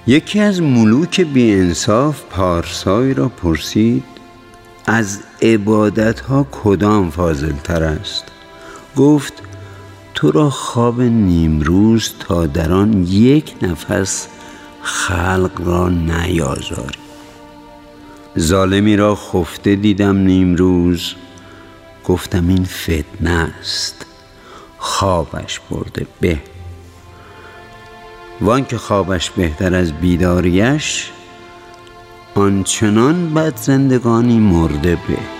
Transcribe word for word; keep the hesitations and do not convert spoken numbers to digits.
یکی از ملوک بی انصاف پارسای را پرسید از عبادت ها کدام فاضل تر است؟ گفت تو را خواب نیمروز تا در آن یک نفس خلق را نیازاری. ظالمی را خفته دیدم نیمروز، گفتم این فتنه است، خوابش برده به. وان که خوابش بهتر از بیداریش، آنچنان بد زندگانی مرده به.